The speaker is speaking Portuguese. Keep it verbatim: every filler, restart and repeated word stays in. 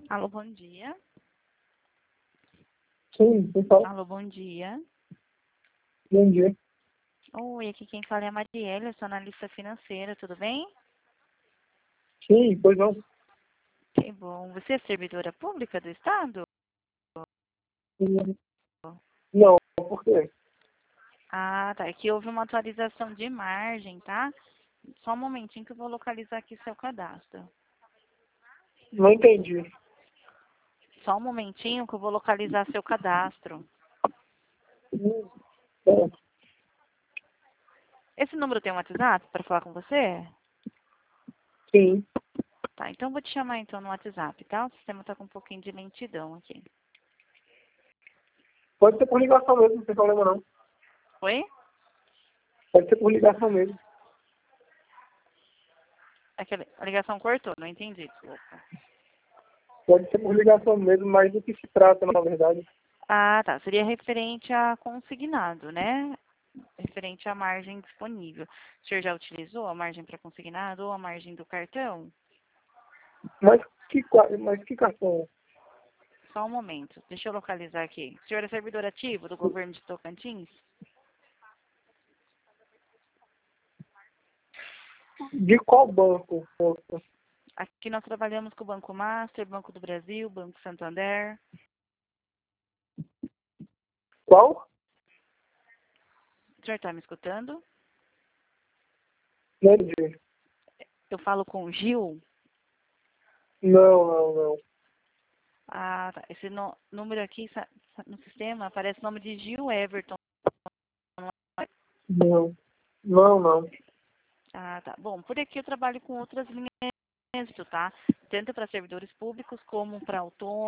Alô, bom dia. Sim, pessoal, Alô, bom dia. bom dia. Oi, aqui quem fala é a Marielle, eu sou analista financeira, tudo bem? Sim, pois não. Que bom. Você é servidora pública do Estado? Hum, Não, por quê? Ah, tá. Aqui houve uma atualização de margem, tá? Só um momentinho que eu vou localizar aqui seu cadastro. Não entendi. Só um momentinho que eu vou localizar seu cadastro. Hum, é, Esse número tem um WhatsApp para falar com você? Sim, Tá, então eu vou te chamar então no WhatsApp, tá? O sistema tá com um pouquinho de lentidão aqui. pode ser por ligação mesmo, não tem problema não. Oi? Pode ser por ligação mesmo. Aquela, a ligação cortou, não entendi, desculpa. Pode ser por ligação mesmo, mas do que se trata, na verdade. Ah, tá. Seria referente a consignado, né? Referente à margem disponível. O senhor já utilizou a margem para consignado ou a margem do cartão? Mas que, qua- mas que cartão? Só um momento. Deixa eu localizar aqui. O senhor é servidor ativo do governo de Tocantins? De qual banco, moça? Aqui nós trabalhamos com o Banco Master, Banco do Brasil, Banco Santander. Qual? O senhor está me escutando? Não entendi. Eu falo com o Gil. Não, não, não. Ah, tá. Esse no- número aqui sa- sa- no sistema aparece o nome de Gil Everton. Não, não, não. Ah, tá. Bom, por aqui eu trabalho com outras linhas, tá? Tanto para servidores públicos como para autônomos.